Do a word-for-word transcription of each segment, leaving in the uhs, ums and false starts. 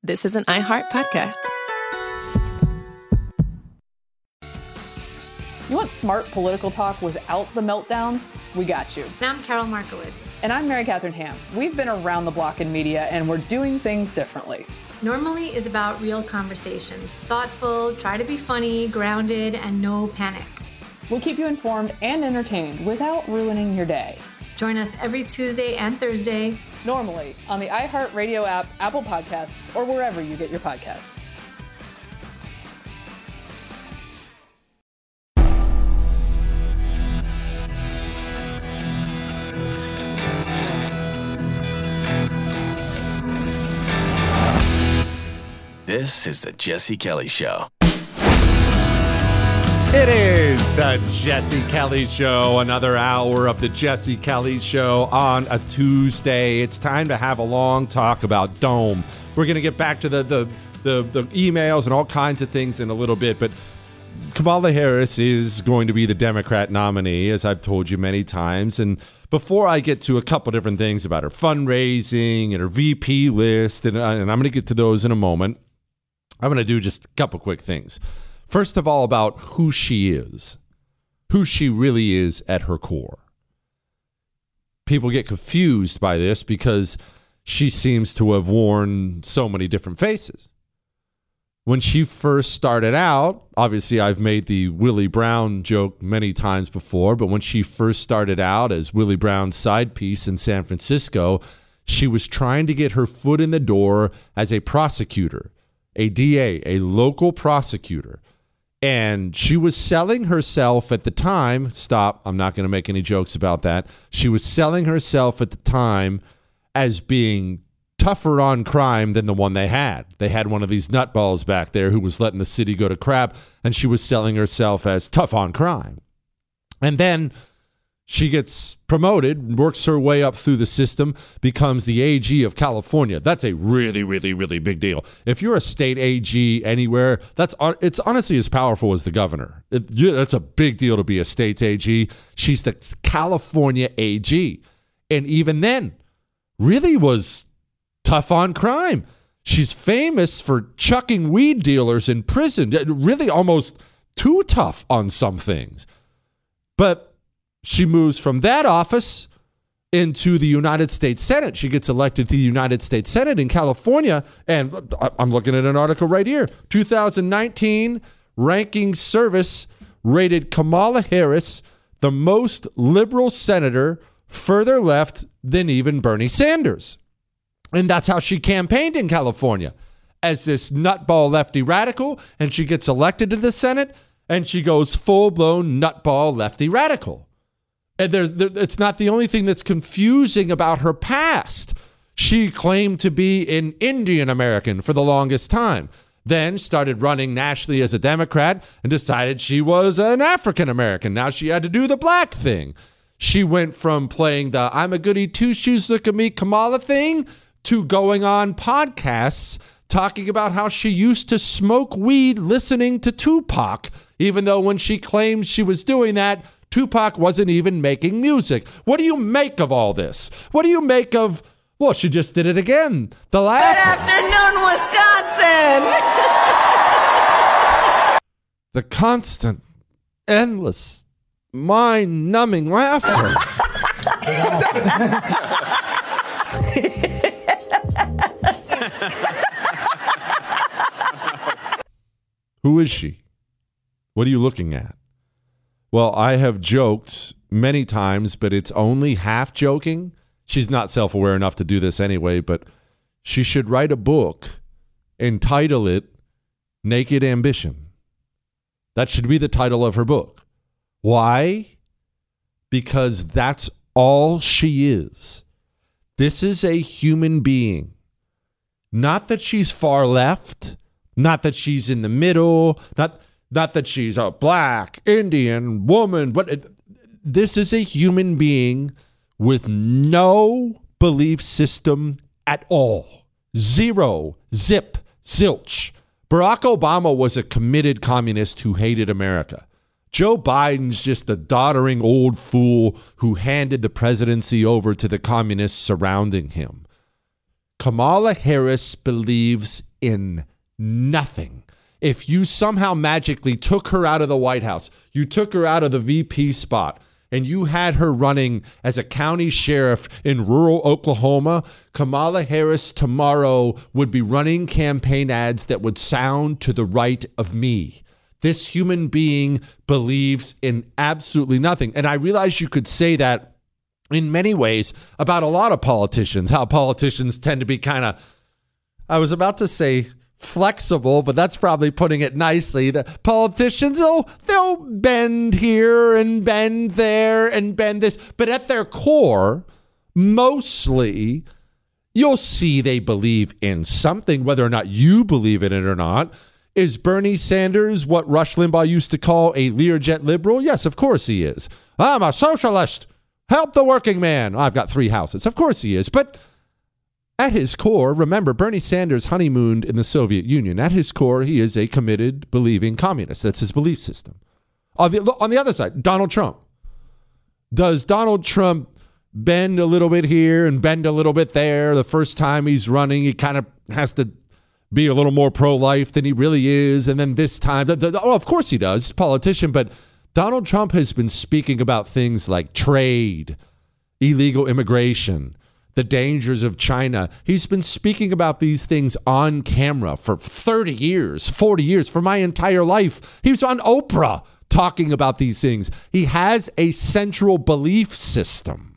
This is an iHeart podcast. You want smart political talk without the meltdowns? We got you. And I'm Carol Markowitz. And I'm Mary Catherine Ham. We've been around the block in media, and we're doing things differently. Normally is about real conversations. Thoughtful, try to be funny, grounded, and no panic. We'll keep you informed and entertained without ruining your day. Join us every Tuesday and Thursday. Normally on the iHeartRadio app, Apple Podcasts, or wherever you get your podcasts. This is the Jesse Kelly Show. It is the Jesse Kelly Show, another hour of the Jesse Kelly Show on a Tuesday. It's time to have a long talk about Dome. We're going to get back to the, the, the, the emails and all kinds of things in a little bit, but Kamala Harris is going to be the Democrat nominee, as I've told you many times. And before I get to a couple different things about her fundraising and her V P list, and, and I'm going to get to those in a moment, I'm going to do just a couple quick things. First of all, about who she is, who she really is at her core. People get confused by this because she seems to have worn so many different faces. When she first started out, obviously I've made the Willie Brown joke many times before, but when she first started out as Willie Brown's side piece in San Francisco, she was trying to get her foot in the door as a prosecutor, a D A, a local prosecutor. And she was selling herself at the time. Stop. I'm not going to make any jokes about that. She was selling herself at the time as being tougher on crime than the one they had. They had one of these nutballs back there who was letting the city go to crap, and she was selling herself as tough on crime. And then she gets promoted, works her way up through the system, becomes the A G of California. That's a really, really, really big deal. If you're a state A G anywhere, that's it's honestly as powerful as the governor. It, yeah, that's a big deal to be a state's A G. She's the California A G. And even then, really was tough on crime. She's famous for chucking weed dealers in prison. Really almost too tough on some things. But she moves from that office into the United States Senate. She gets elected to the United States Senate in California. And I'm looking at an article right here. two thousand nineteen Ranking Service rated Kamala Harris the most liberal senator, further left than even Bernie Sanders. And that's how she campaigned in California, as this nutball lefty radical. And she gets elected to the Senate, and she goes full-blown nutball lefty radical. And there, there, it's not the only thing that's confusing about her past. She claimed to be an Indian American for the longest time, then started running nationally as a Democrat and decided she was an African American. Now she had to do the black thing. She went from playing the I'm a goody two-shoes, look at me, Kamala thing to going on podcasts talking about how she used to smoke weed listening to Tupac, even though when she claimed she was doing that, Tupac wasn't even making music. What do you make of all this? What do you make of, well, she just did it again. The laugh. Good afternoon, Wisconsin. The constant, endless, mind-numbing laughter. Who is she? What are you looking at? Well, I have joked many times, but it's only half joking. She's not self-aware enough to do this anyway, but she should write a book, entitle it Naked Ambition. That should be the title of her book. Why? Because that's all she is. This is a human being. Not that she's far left, not that she's in the middle, not... Not that she's a black, Indian woman, but it, this is a human being with no belief system at all. Zero, zip, zilch. Barack Obama was a committed communist who hated America. Joe Biden's just a doddering old fool who handed the presidency over to the communists surrounding him. Kamala Harris believes in nothing. If you somehow magically took her out of the White House, you took her out of the V P spot, and you had her running as a county sheriff in rural Oklahoma, Kamala Harris tomorrow would be running campaign ads that would sound to the right of me. This human being believes in absolutely nothing. And I realize you could say that in many ways about a lot of politicians, how politicians tend to be kind of, I was about to say flexible, but that's probably putting it nicely. The politicians, oh, they'll bend here and bend there and bend this. But at their core, mostly, you'll see they believe in something, whether or not you believe in it or not. Is Bernie Sanders what Rush Limbaugh used to call a Learjet liberal? Yes, of course he is. I'm a socialist. Help the working man. I've got three houses. Of course he is. But at his core, remember, Bernie Sanders honeymooned in the Soviet Union. At his core, he is a committed, believing communist. That's his belief system. On the, on the other side, Donald Trump. Does Donald Trump bend a little bit here and bend a little bit there? The first time he's running, he kind of has to be a little more pro-life than he really is. And then this time, the, the, oh, of course he does. He's a politician. But Donald Trump has been speaking about things like trade, illegal immigration, the dangers of China. He's been speaking about these things on camera for thirty years, forty years, for my entire life. He was on Oprah talking about these things. He has a central belief system.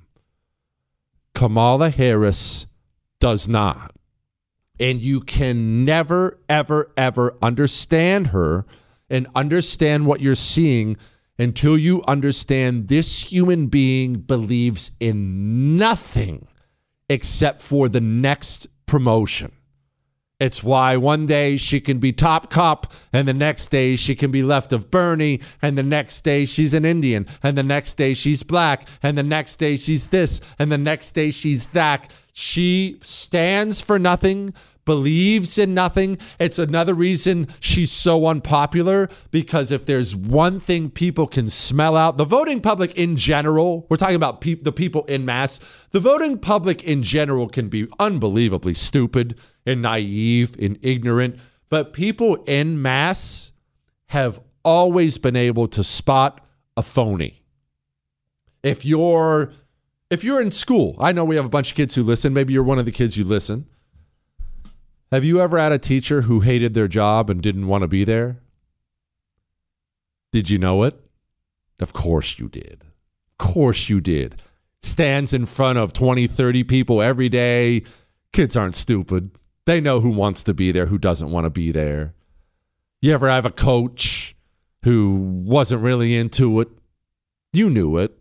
Kamala Harris does not. And you can never, ever, ever understand her and understand what you're seeing until you understand this human being believes in nothing except for the next promotion. It's why one day she can be top cop, and the next day she can be left of Bernie, and the next day she's an Indian, and the next day she's black, and the next day she's this, and the next day she's that. She stands for nothing, believes in nothing. It's another reason she's so unpopular, because if there's one thing people can smell out, the voting public in general, we're talking about pe- the people in mass, the voting public in general can be unbelievably stupid and naive and ignorant, but people in mass have always been able to spot a phony. If you're if you're in school, I know we have a bunch of kids who listen, maybe you're one of the kids who listen. Have you ever had a teacher who hated their job and didn't want to be there? Did you know it? Of course you did. Of course you did. Stands in front of twenty, thirty people every day. Kids aren't stupid. They know who wants to be there, who doesn't want to be there. You ever have a coach who wasn't really into it? You knew it.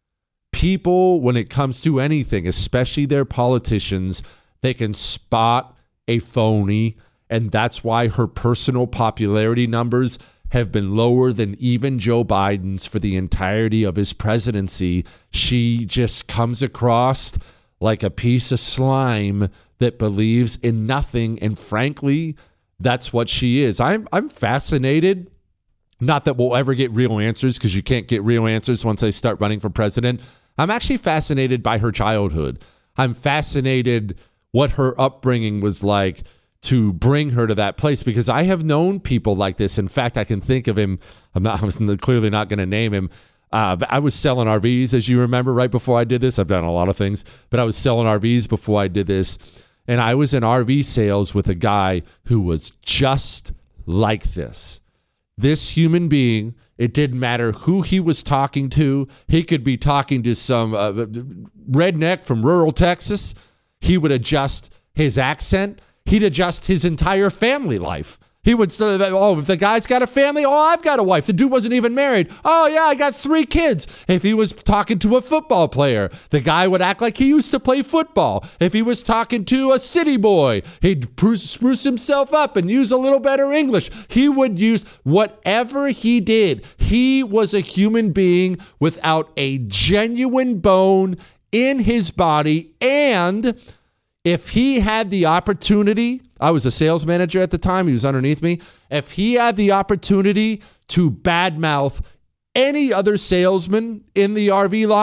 People, when it comes to anything, especially their politicians, they can spot a phony, and that's why her personal popularity numbers have been lower than even Joe Biden's for the entirety of his presidency. She just comes across like a piece of slime that believes in nothing, and frankly, that's what she is. I'm I'm fascinated. Not that we'll ever get real answers, because you can't get real answers once they start running for president. I'm actually fascinated by her childhood. I'm fascinated what her upbringing was like to bring her to that place, because I have known people like this. In fact, I can think of him. I'm not. I'm clearly not going to name him. Uh, I was selling R Vs, as you remember, right before I did this. I've done a lot of things, but I was selling R Vs before I did this. And I was in R V sales with a guy who was just like this. This human being, it didn't matter who he was talking to. He could be talking to some uh, redneck from rural Texas. He would adjust his accent. He'd adjust his entire family life. He would say, oh, if the guy's got a family, oh, I've got a wife. The dude wasn't even married. Oh, yeah, I got three kids. If he was talking to a football player, the guy would act like he used to play football. If he was talking to a city boy, he'd spruce himself up and use a little better English. He would use whatever he did. He was a human being without a genuine bone in his body. And if he had the opportunity, I was a sales manager at the time, he was underneath me. If he had the opportunity to badmouth any other salesman in the R V lot,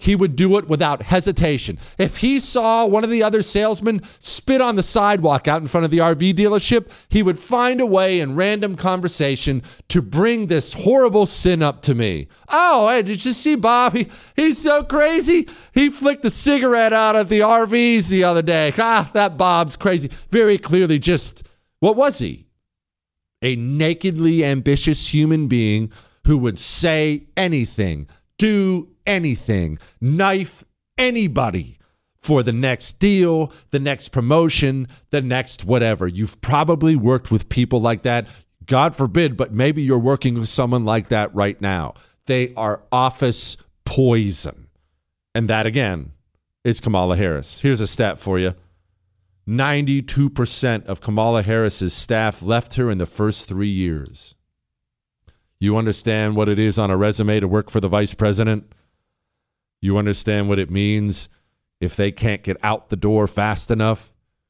he would do it without hesitation. If he saw one of the other salesmen spit on the sidewalk out in front of the R V dealership, he would find a way in random conversation to bring this horrible sin up to me. Oh, hey, did you see Bob? He, he's so crazy. He flicked a cigarette out at the R Vs the other day. Ah, that Bob's crazy. Very clearly just, what was he? A nakedly ambitious human being who would say anything, do anything, knife anybody for the next deal, the next promotion, the next whatever. You've probably worked with people like that. God forbid, but maybe you're working with someone like that right now. They are office poison. And that, again, is Kamala Harris. Here's a stat for you. ninety-two percent of Kamala Harris's staff left her in the first three years. You understand what it is on a resume to work for the vice president? You understand what it means if they can't get out the door fast enough?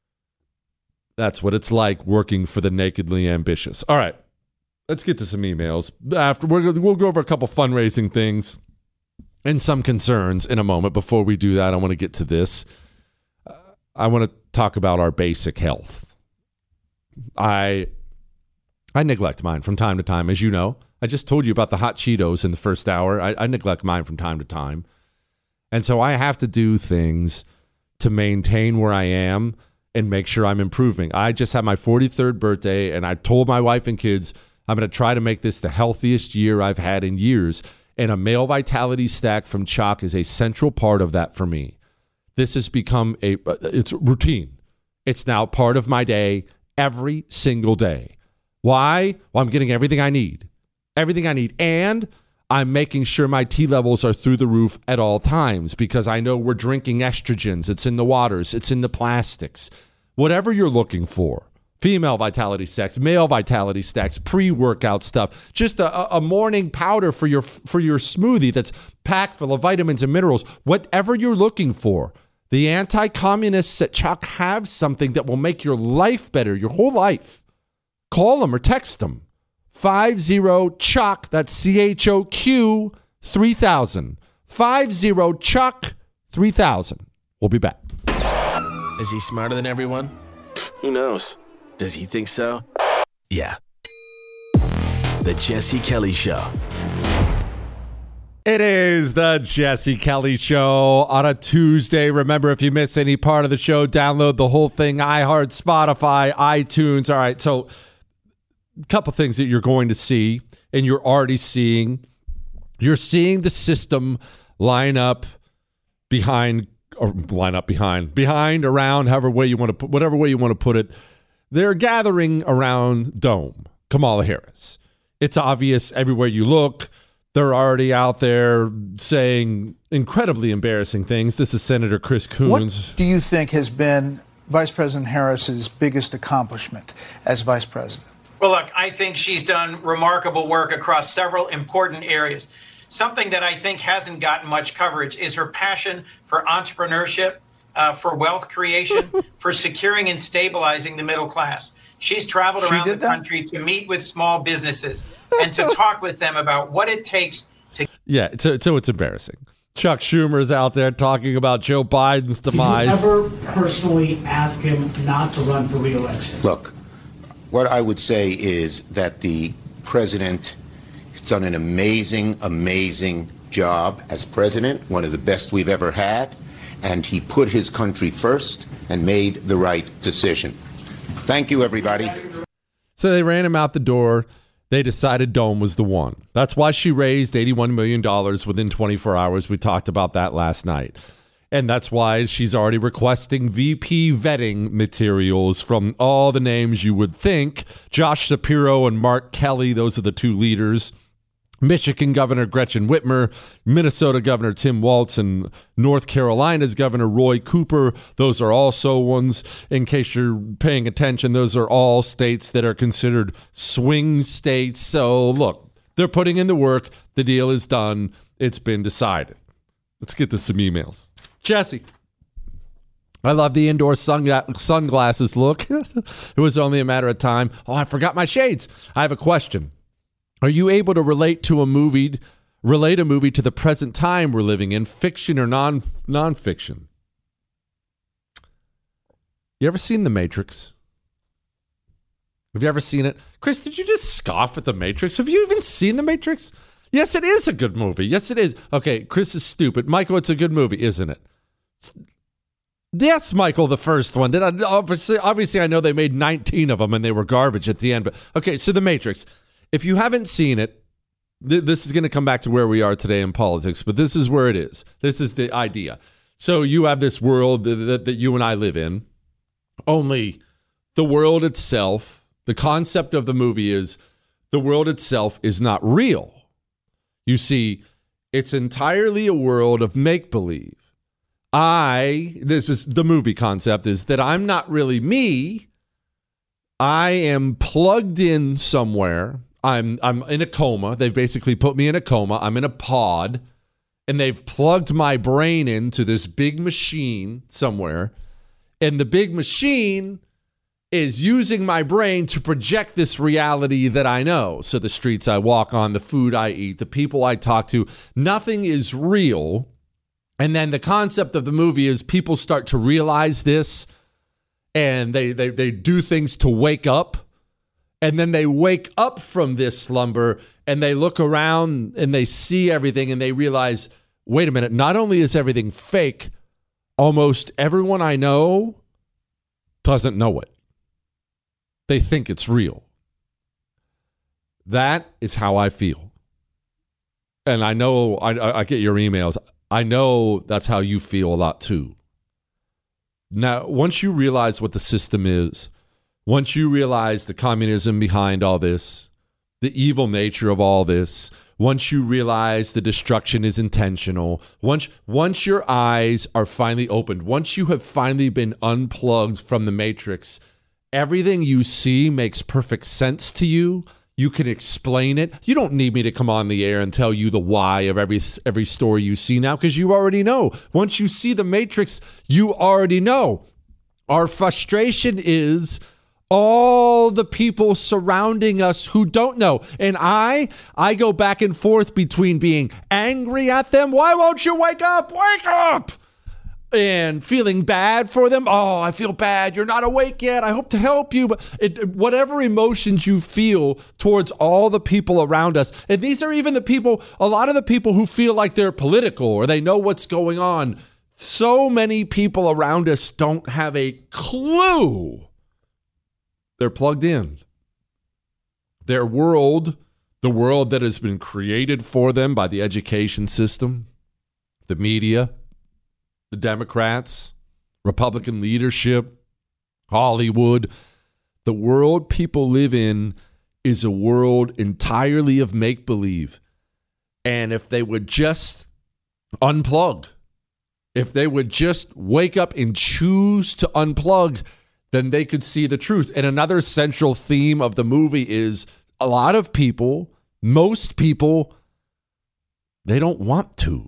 That's what it's like working for the nakedly ambitious. All right, let's get to some emails. After we're, we'll go over a couple fundraising things and some concerns in a moment. Before we do that, I want to get to this. Uh, I want to talk about our basic health. I I neglect mine from time to time, as you know. I just told you about the hot Cheetos in the first hour. I, I neglect mine from time to time. And so I have to do things to maintain where I am and make sure I'm improving. I just had my forty-third birthday, and I told my wife and kids, I'm going to try to make this the healthiest year I've had in years. And a male vitality stack from Choq is a central part of that for me. This has become a, it's routine. It's now part of my day every single day. Why? Well, I'm getting everything I need. Everything I need. And I'm making sure my T levels are through the roof at all times because I know we're drinking estrogens. It's in the waters. It's in the plastics. Whatever you're looking for. Female vitality stacks, male vitality stacks, pre-workout stuff. Just a, a morning powder for your for your smoothie that's packed full of vitamins and minerals. Whatever you're looking for. The anti-communists at Choq have something that will make your life better, your whole life. Call them or text them. five zero CHOQ, that's C H O Q, three thousand. five zero CHOQ, three thousand. We'll be back. Is he smarter than everyone? Who knows? Does he think so? Yeah. The Jesse Kelly Show. It is the Jesse Kelly Show on a Tuesday. Remember, if you miss any part of the show, download the whole thing, iHeart, Spotify, iTunes. All right, so a couple things that you're going to see, and you're already seeing. You're seeing the system line up behind, or line up behind, behind, around, however way you want to put, whatever way you want to put it. They're gathering around Dome, Kamala Harris. It's obvious everywhere you look. They're already out there saying incredibly embarrassing things. This is Senator Chris Coons. What do you think has been Vice President Harris's biggest accomplishment as Vice President? Well, look, I think she's done remarkable work across several important areas. Something that I think hasn't gotten much coverage is her passion for entrepreneurship, uh, for wealth creation, for securing and stabilizing the middle class. She's traveled She around the did that? country to meet with small businesses and to talk with them about what it takes to. Yeah, so, so it's embarrassing. Chuck Schumer's out there talking about Joe Biden's demise. Did you ever personally ask him not to run for re-election? Look, what I would say is that the president has done an amazing, amazing job as president, one of the best we've ever had, and he put his country first and made the right decision. Thank you, everybody. So they ran him out the door. They decided Dome was the one. That's why she raised eighty-one million dollars within twenty-four hours. We talked about that last night. And that's why she's already requesting V P vetting materials from all the names you would think. Josh Shapiro and Mark Kelly, those are the two leaders. Michigan Governor Gretchen Whitmer, Minnesota Governor Tim Walz, and North Carolina's Governor Roy Cooper. Those are also ones, in case you're paying attention, those are all states that are considered swing states. So look, they're putting in the work. The deal is done. It's been decided. Let's get to some emails. Jesse. I love the indoor sun- sunglasses look. It was only a matter of time. Oh, I forgot my shades. I have a question. Are you able to relate to a movie Relate a movie to the present time we're living in, fiction or non nonfiction. You ever seen The Matrix? Have you ever seen it? Chris, did you just scoff at The Matrix? Have you even seen The Matrix? Yes, it is a good movie. Yes, it is. Okay, Chris is stupid. Michael, it's a good movie, isn't it? It's, yes, Michael, the first one. Did I, obviously, obviously, I know they made nineteen of them and they were garbage at the end. But okay, so The Matrix. If you haven't seen it, th- this is going to come back to where we are today in politics, but this is where it is. This is the idea. So you have this world that, that, that you and I live in, only the world itself, the concept of the movie is the world itself is not real. You see, it's entirely a world of make-believe. I, this is the movie concept, is that I'm not really me. I am plugged in somewhere. I'm I'm in a coma. They've basically put me in a coma. I'm in a pod, and they've plugged my brain into this big machine somewhere. And the big machine is using my brain to project this reality that I know. So the streets I walk on, the food I eat, the people I talk to, nothing is real. And then the concept of the movie is people start to realize this, and they they they do things to wake up. And then they wake up from this slumber and they look around and they see everything and they realize, wait a minute, not only is everything fake, almost everyone I know doesn't know it. They think it's real. That is how I feel. And I know, I, I get your emails. I know that's how you feel a lot too. Now, once you realize what the system is, once you realize the communism behind all this, the evil nature of all this, once you realize the destruction is intentional, once once your eyes are finally opened, once you have finally been unplugged from the Matrix, everything you see makes perfect sense to you. You can explain it. You don't need me to come on the air and tell you the why of every every story you see now, because you already know. Once you see the Matrix, you already know. Our frustration is all the people surrounding us who don't know. And I, I go back and forth between being angry at them. Why won't you wake up? Wake up! And feeling bad for them. Oh, I feel bad. You're not awake yet. I hope to help you. But it, whatever emotions you feel towards all the people around us, and these are even the people, a lot of the people who feel like they're political or they know what's going on. So many people around us don't have a clue. They're plugged in. Their world, the world that has been created for them by the education system, the media, the Democrats, Republican leadership, Hollywood, the world people live in is a world entirely of make-believe. And if they would just unplug, if they would just wake up and choose to unplug, then they could see the truth. And another central theme of the movie is a lot of people, most people, they don't want to.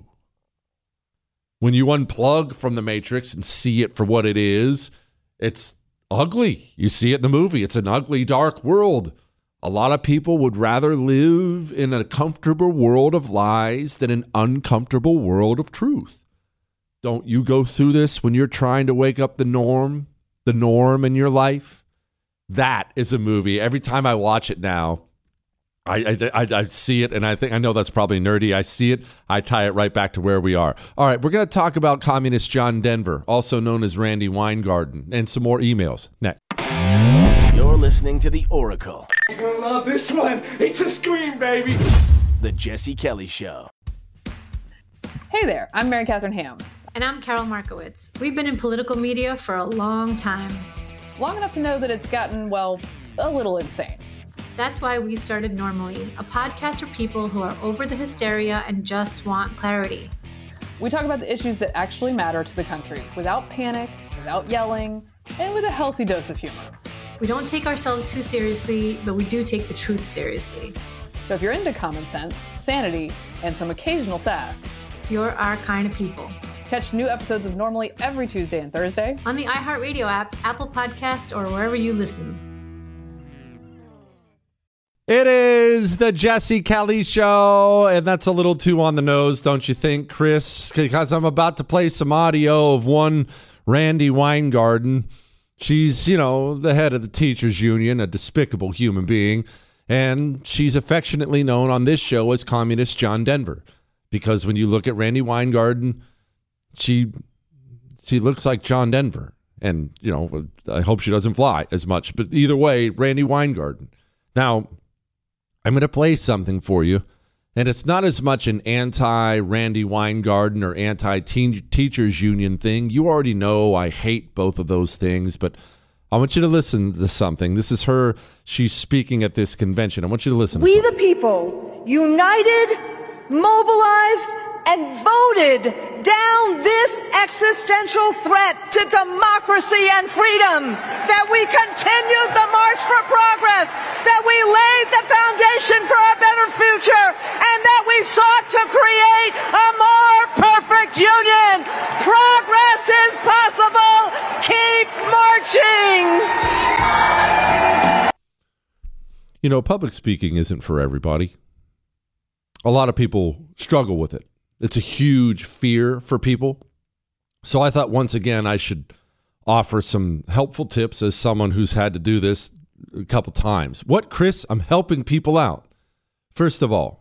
When you unplug from the Matrix and see it for what it is, it's ugly. You see it in the movie. It's an ugly, dark world. A lot of people would rather live in a comfortable world of lies than an uncomfortable world of truth. Don't you go through this when you're trying to wake up the norm? The norm in your life? That is a movie. Every time I watch it now, I, I, I, I see it, and I think I know that's probably nerdy. I see it, I tie it right back to where we are. All right, we're going to talk about Communist John Denver, also known as Randy Weingarten, and some more emails next. You're listening to The Oracle. You're going to love this one. It's a scream, baby. The Jesse Kelly Show. Hey there, I'm Mary Catherine Ham. And I'm Carol Markowitz. We've been in political media for a long time. Long enough to know that it's gotten, well, a little insane. That's why we started Normally, a podcast for people who are over the hysteria and just want clarity. We talk about the issues that actually matter to the country without panic, without yelling, and with a healthy dose of humor. We don't take ourselves too seriously, but we do take the truth seriously. So if you're into common sense, sanity, and some occasional sass, you're our kind of people. Catch new episodes of Normally every Tuesday and Thursday on the iHeartRadio app, Apple Podcasts, or wherever you listen. It is the Jesse Kelly Show, and that's a little too on the nose, don't you think, Chris? Because I'm about to play some audio of one Randi Weingarten. She's, you know, the head of the teachers union, a despicable human being, and she's affectionately known on this show as Communist John Denver. Because when you look at Randi Weingarten, she she looks like John Denver. And, you know, I hope she doesn't fly as much. But either way, Randi Weingarten. Now, I'm going to play something for you, and it's not as much an anti-Randi Weingarten or anti-teachers union thing. You already know I hate both of those things, but I want you to listen to something. This is her. She's speaking at this convention. I want you to listen to We something. the people, united, mobilized, and voted down this existential threat to democracy and freedom, that we continued the march for progress, that we laid the foundation for a better future, and that we sought to create a more perfect union. Progress is possible. Keep marching. You know, public speaking isn't for everybody. A lot of people struggle with it. It's a huge fear for people. So I thought once again I should offer some helpful tips as someone who's had to do this a couple times. What, Chris? I'm helping people out. First of all,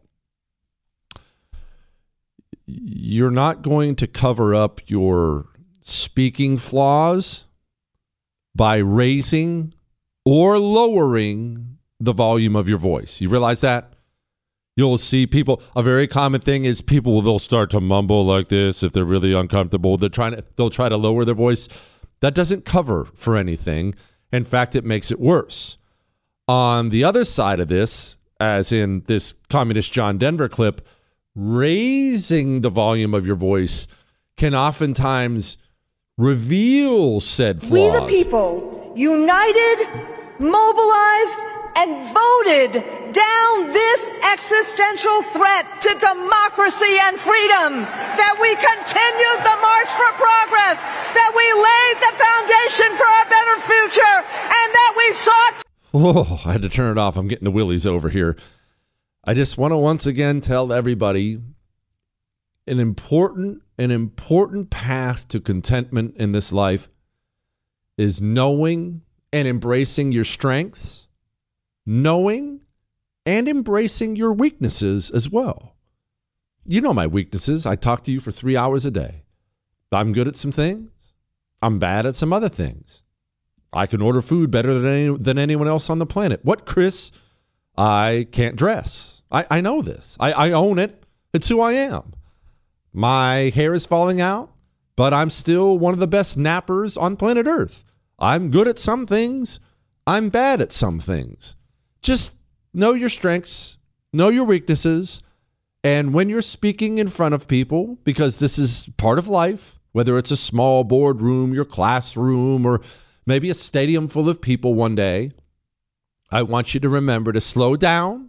you're not going to cover up your speaking flaws by raising or lowering the volume of your voice. You realize that? You'll see people, a very common thing is people, they'll start to mumble like this if they're really uncomfortable. They're trying to, they'll try to lower their voice. That doesn't cover for anything. In fact, it makes it worse. On the other side of this, as in this Communist John Denver clip, raising the volume of your voice can oftentimes reveal said flaws. We the people, united, mobilized, and voted down this existential threat to democracy and freedom, that we continued the march for progress, that we laid the foundation for a better future, and that we sought to... Oh, I had to turn it off. I'm getting the willies over here. I just want to once again tell everybody an important, an important path to contentment in this life is knowing and embracing your strengths, knowing and embracing your weaknesses as well. You know my weaknesses. I talk to you for three hours a day. I'm good at some things. I'm bad at some other things. I can order food better than any, than anyone else on the planet. What, Chris? I can't dress. I, I know this. I, I own it. It's who I am. My hair is falling out, but I'm still one of the best nappers on planet Earth. I'm good at some things. I'm bad at some things. Just know your strengths, know your weaknesses, and when you're speaking in front of people, because this is part of life, whether it's a small boardroom, your classroom, or maybe a stadium full of people one day, I want you to remember to slow down,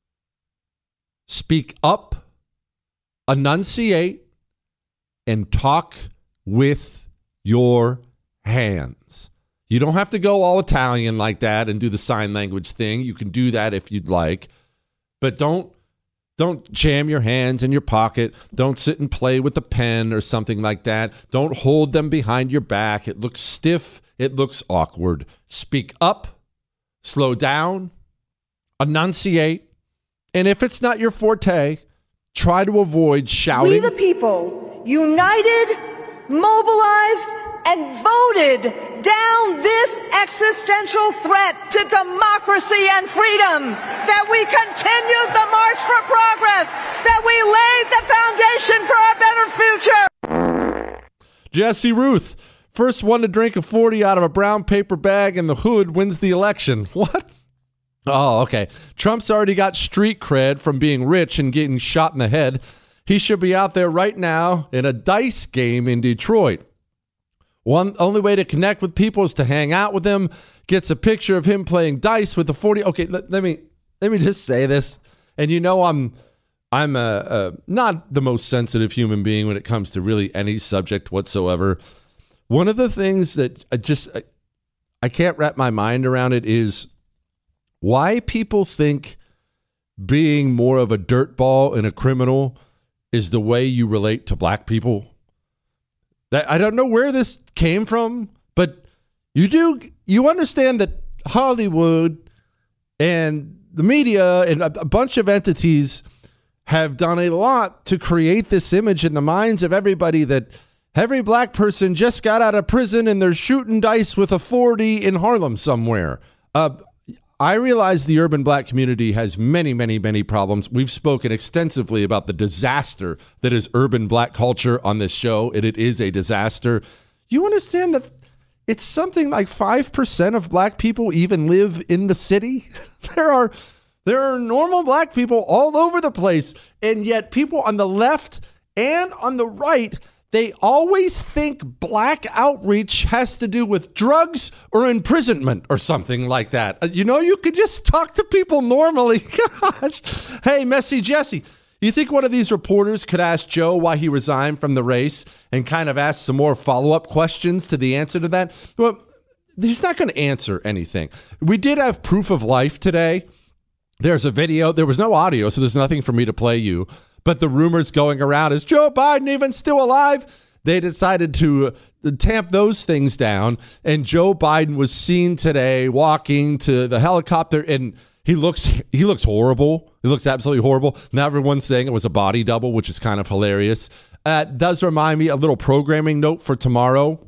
speak up, enunciate, and talk with your hands. You don't have to go all Italian like that and do the sign language thing. You can do that if you'd like. But don't don't jam your hands in your pocket. Don't sit and play with a pen or something like that. Don't hold them behind your back. It looks stiff. It looks awkward. Speak up. Slow down. Enunciate. And if it's not your forte, try to avoid shouting. We the people, united, mobilized, and voted down this existential threat to democracy and freedom, that we continued the march for progress, that we laid the foundation for a better future. Jesse Ruth, first one to drink a forty out of a brown paper bag in the hood wins the election. What? Oh, okay. Trump's already got street cred from being rich and getting shot in the head. He should be out there right now in a dice game in Detroit. One only way to connect with people is to hang out with them. Gets a picture of him playing dice with the forty. Okay, let, let me let me just say this. And you know I'm I'm a, a not the most sensitive human being when it comes to really any subject whatsoever. One of the things that I just I, I can't wrap my mind around it is why people think being more of a dirtball and a criminal is the way you relate to black people. That I don't know where this came from, but you do you understand that Hollywood and the media and a, a bunch of entities have done a lot to create this image in the minds of everybody that every black person just got out of prison and they're shooting dice with a forty in Harlem somewhere. Uh, I realize the urban black community has many, many, many problems. We've spoken extensively about the disaster that is urban black culture on this show, and it is a disaster. You understand that it's something like five percent of black people even live in the city? There are there are normal black people all over the place, and yet people on the left and on the right, they always think black outreach has to do with drugs or imprisonment or something like that. Uh, you know, you could just talk to people normally. Gosh. Hey, Messy Jesse, you think one of these reporters could ask Joe why he resigned from the race and kind of ask some more follow-up questions to the answer to that? Well, he's not going to answer anything. We did have proof of life today. There's a video. There was no audio, so there's nothing for me to play you. But the rumors going around, is Joe Biden even still alive? They decided to uh, tamp those things down. And Joe Biden was seen today walking to the helicopter, and he looks he looks horrible. He looks absolutely horrible. Now everyone's saying it was a body double, which is kind of hilarious. Uh, it does remind me a little programming note for tomorrow.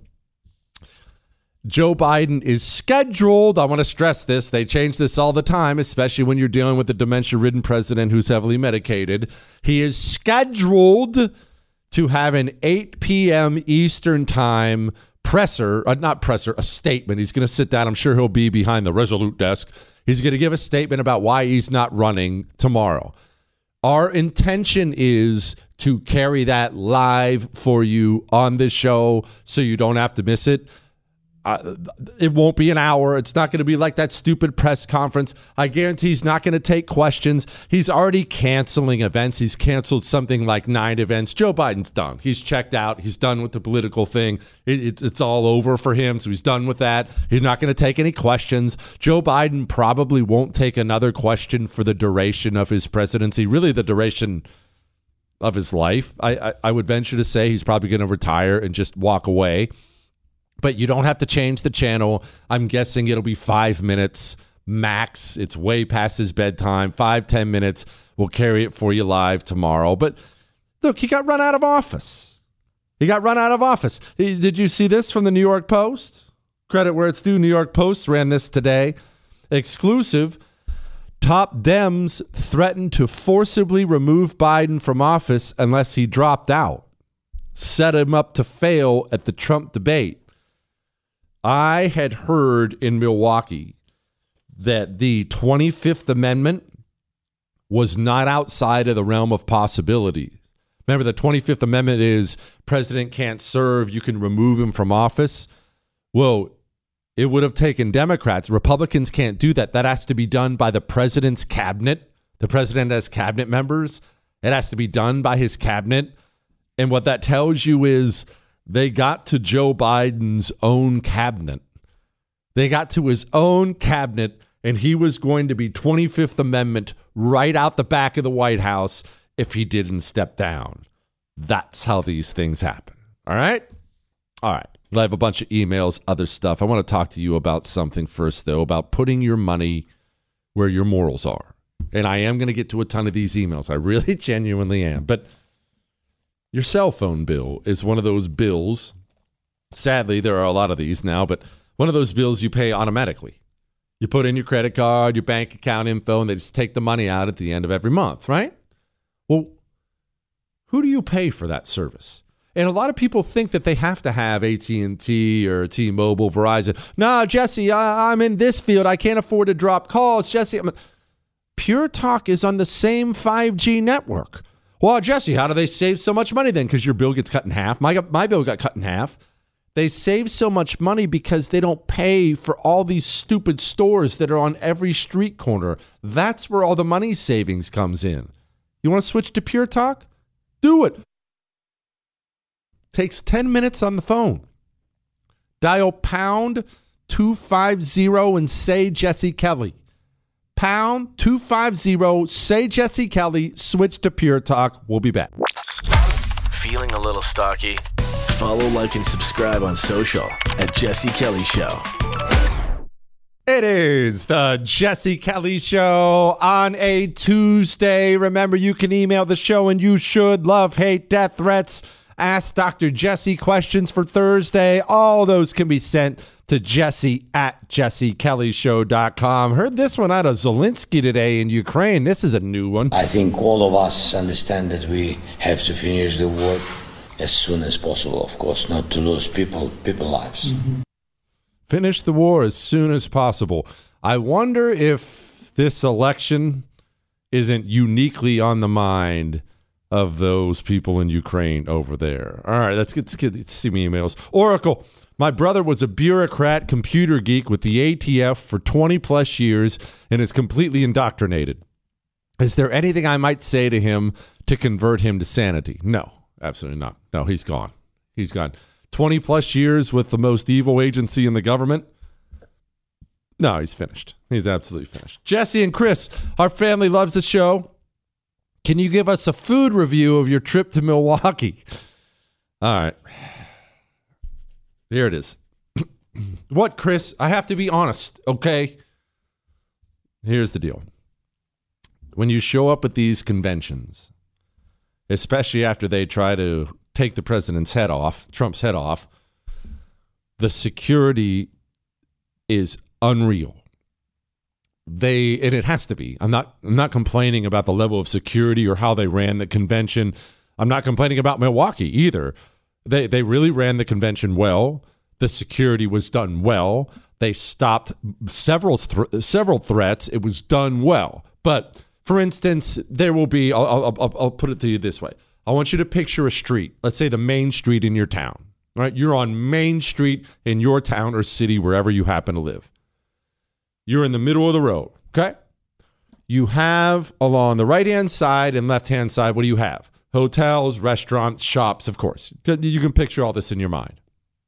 Joe Biden is scheduled. I want to stress this. They change this all the time, especially when you're dealing with a dementia-ridden president who's heavily medicated. He is scheduled to have an eight p.m. Eastern time presser, uh, not presser, a statement. He's going to sit down. I'm sure he'll be behind the Resolute desk. He's going to give a statement about why he's not running tomorrow. Our intention is to carry that live for you on this show so you don't have to miss it. Uh, it won't be an hour. It's not going to be like that stupid press conference. I guarantee he's not going to take questions. He's already canceling events. He's canceled something like nine events. Joe Biden's done. He's checked out. He's done with the political thing. It, it, it's all over for him, so he's done with that. He's not going to take any questions. Joe Biden probably won't take another question for the duration of his presidency, really the duration of his life. I, I, I would venture to say he's probably going to retire and just walk away. But you don't have to change the channel. I'm guessing it'll be five minutes max. It's way past his bedtime. Five, ten minutes. We'll carry it for you live tomorrow. But look, he got run out of office. He got run out of office. He, did you see this from the New York Post? Credit where it's due. New York Post ran this today. Exclusive. Top Dems threatened to forcibly remove Biden from office unless he dropped out. Set him up to fail at the Trump debate. I had heard in Milwaukee that the twenty-fifth Amendment was not outside of the realm of possibility. Remember, the twenty-fifth Amendment is president can't serve, you can remove him from office. Well, it would have taken Democrats. Republicans can't do that. That has to be done by the president's cabinet. The president has cabinet members. It has to be done by his cabinet. And what that tells you is they got to Joe Biden's own cabinet. They got to his own cabinet, and he was going to be twenty-fifth Amendment right out the back of the White House if he didn't step down. That's how these things happen. All right? All right. I have a bunch of emails, other stuff. I want to talk to you about something first, though, about putting your money where your morals are. And I am going to get to a ton of these emails. I really genuinely am. But your cell phone bill is one of those bills. Sadly, there are a lot of these now, but one of those bills you pay automatically. You put in your credit card, your bank account info, and they just take the money out at the end of every month, right? Well, who do you pay for that service? And a lot of people think that they have to have A T and T or T-Mobile, Verizon. No, Jesse, I, I'm in this field. I can't afford to drop calls. Jesse, I'm... Pure Talk is on the same five G network. Well, Jesse, how do they save so much money then? Because your bill gets cut in half. My, my bill got cut in half. They save so much money because they don't pay for all these stupid stores that are on every street corner. That's where all the money savings comes in. You want to switch to Pure Talk? Do it. Takes ten minutes on the phone. Dial pound two five zero and say Jesse Kelly. pound two fifty, say Jesse Kelly, switch to Pure Talk. We'll be back. Feeling a little stocky? Follow, like, and subscribe on social at Jesse Kelly Show. It is the Jesse Kelly Show on a Tuesday. Remember, you can email the show and you should love, hate, death threats. Ask Doctor Jesse questions for Thursday. All those can be sent to Jesse at jesse kelly show dot com. Heard this one out of Zelensky today in Ukraine. This is a new one. I think all of us understand that we have to finish the war as soon as possible, of course, not to lose people, people lives. Mm-hmm. Finish the war as soon as possible. I wonder if this election isn't uniquely on the mind of those people in Ukraine over there. All right, let's get, let's get let's see me emails. Oracle, my brother was a bureaucrat computer geek with the A T F for twenty plus years and is completely indoctrinated. Is there anything I might say to him to convert him to sanity? No, absolutely not. No, he's gone. He's gone. twenty plus years with the most evil agency in the government. No, he's finished. He's absolutely finished. Jesse and Chris, our family loves the show. Can you give us a food review of your trip to Milwaukee? All right. Here it is. What, Chris? I have to be honest, okay? Here's the deal. When you show up at these conventions, especially after they try to take the president's head off, Trump's head off, the security is unreal. They and it has to be. I'm not I'm not complaining about the level of security or how they ran the convention. I'm not complaining about Milwaukee either. They they really ran the convention well. The security was done well. They stopped several th- several threats. It was done well. But for instance, there will be. I'll, I'll, I'll, I'll put it to you this way. I want you to picture a street. Let's say the main street in your town. Right? You're on Main Street in your town or city, wherever you happen to live. You're in the middle of the road, okay? You have along the right-hand side and left-hand side, what do you have? Hotels, restaurants, shops, of course. You can picture all this in your mind.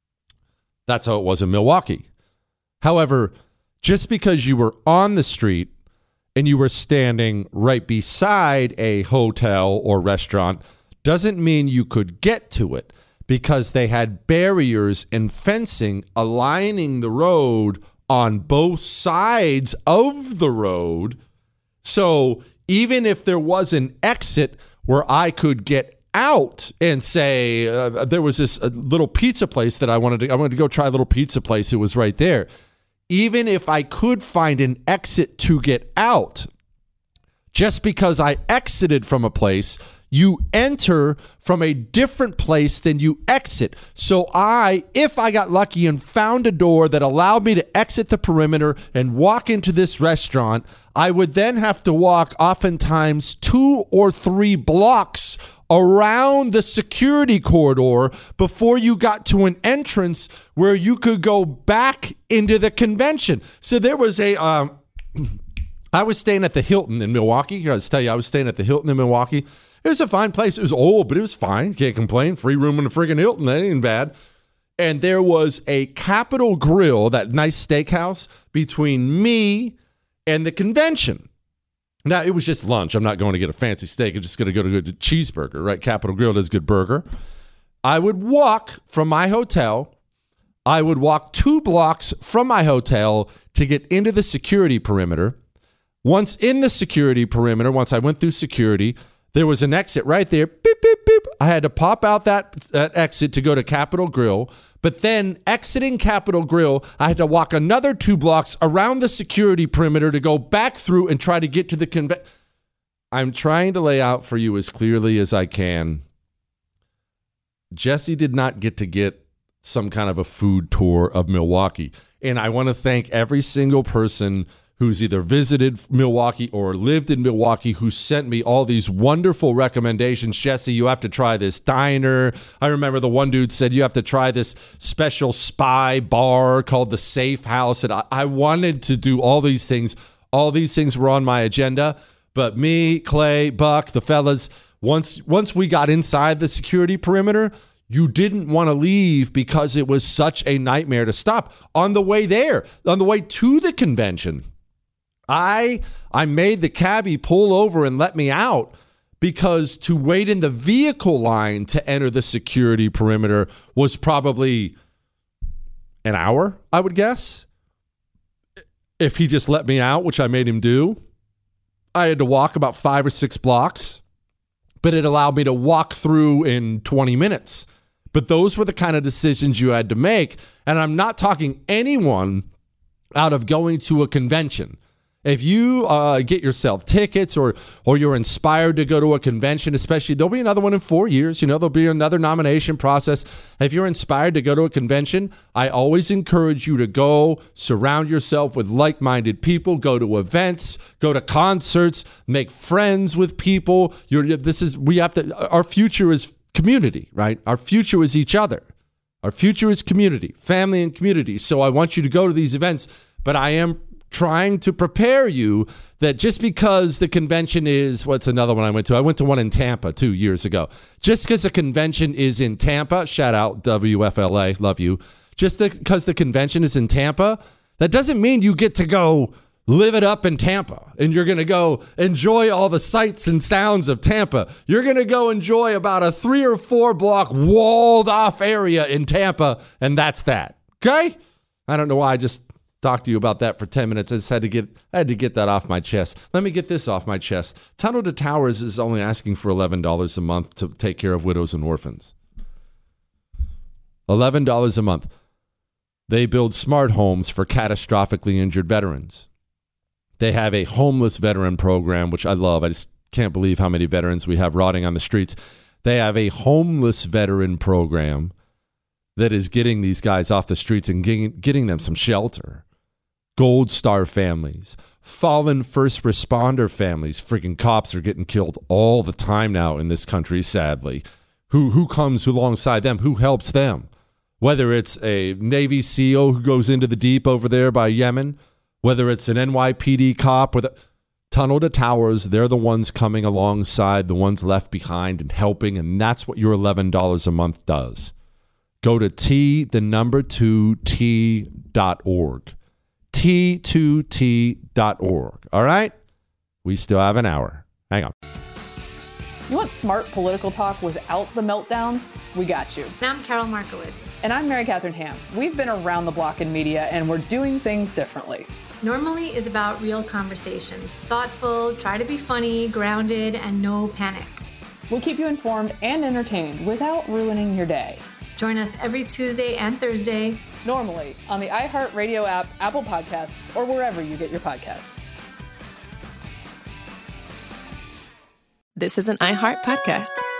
That's how it was in Milwaukee. However, just because you were on the street and you were standing right beside a hotel or restaurant doesn't mean you could get to it because they had barriers and fencing aligning the road on both sides of the road. So even if there was an exit where I could get out and say, uh, there was this uh, little pizza place that I wanted to, I wanted to go try a little pizza place. It was right there. Even if I could find an exit to get out, just because I exited from a place, you enter from a different place than you exit. So I, if I got lucky and found a door that allowed me to exit the perimeter and walk into this restaurant, I would then have to walk oftentimes two or three blocks around the security corridor before you got to an entrance where you could go back into the convention. So there was a... Um, I was staying at the Hilton in Milwaukee. Here, I'll tell you, I was staying at the Hilton in Milwaukee. It was a fine place. It was old, but it was fine. Can't complain. Free room in the friggin' Hilton. That ain't bad. And there was a Capitol Grill, that nice steakhouse, between me and the convention. Now, it was just lunch. I'm not going to get a fancy steak. I'm just going to go to a good cheeseburger, right? Capitol Grill does good burger. I would walk from my hotel. I would walk two blocks from my hotel to get into the security perimeter. Once in the security perimeter, once I went through security, there was an exit right there. Beep, beep, beep. I had to pop out that, that exit to go to Capitol Grill. But then exiting Capitol Grill, I had to walk another two blocks around the security perimeter to go back through and try to get to the convention. I'm trying to lay out for you as clearly as I can. Jesse did not get to get some kind of a food tour of Milwaukee. And I want to thank every single person who's either visited Milwaukee or lived in Milwaukee, who sent me all these wonderful recommendations. Jesse, you have to try this diner. I remember the one dude said you have to try this special spy bar called the Safe House. And I, I wanted to do all these things. All these things were on my agenda. But me, Clay, Buck, the fellas, once once we got inside the security perimeter, you didn't want to leave because it was such a nightmare to stop. On the way there, on the way to the convention, I I made the cabbie pull over and let me out because to wait in the vehicle line to enter the security perimeter was probably an hour, I would guess. If he just let me out, which I made him do, I had to walk about five or six blocks, but it allowed me to walk through in twenty minutes. But those were the kind of decisions you had to make. And I'm not talking anyone out of going to a convention. If you uh, get yourself tickets or or you're inspired to go to a convention, especially, there'll be another one in four years. You know, there'll be another nomination process. If you're inspired to go to a convention, I always encourage you to go surround yourself with like-minded people, go to events, go to concerts, make friends with people. You're, this is, we have to, our future is community, right? Our future is each other. Our future is community, family and community. So I want you to go to these events, but I am trying to prepare you that just because the convention is, what's another one I went to? I went to one in Tampa two years ago. Just because a convention is in Tampa, shout out W F L A, love you. Just because the convention is in Tampa, that doesn't mean you get to go live it up in Tampa and you're going to go enjoy all the sights and sounds of Tampa. You're going to go enjoy about a three or four block walled off area in Tampa, and that's that. Okay? I don't know why I just talked to you about that for ten minutes. I just had to get I had to get that off my chest. Let me get this off my chest. Tunnel to Towers is only asking for eleven dollars a month to take care of widows and orphans. eleven dollars a month. They build smart homes for catastrophically injured veterans. They have a homeless veteran program, which I love. I just can't believe how many veterans we have rotting on the streets. They have a homeless veteran program that is getting these guys off the streets and getting, getting them some shelter. Gold Star families, fallen first responder families. Freaking cops are getting killed all the time now in this country, sadly. Who who comes alongside them? Who helps them? Whether it's a Navy SEAL who goes into the deep over there by Yemen, whether it's an N Y P D cop, or the Tunnel to Towers, they're the ones coming alongside the ones left behind and helping, and that's what your eleven dollars a month does. Go to T, the number two, T dot org. T two T dot org. All right? We still have an hour. Hang on. You want smart political talk without the meltdowns? We got you. And I'm Carol Markowitz. And I'm Mary Catherine Ham. We've been around the block in media, and we're doing things differently. Normally is about real conversations. Thoughtful, try to be funny, grounded, and no panic. We'll keep you informed and entertained without ruining your day. Join us every Tuesday and Thursday. Normally on the iHeartRadio app, Apple Podcasts, or wherever you get your podcasts. This is an iHeart podcast.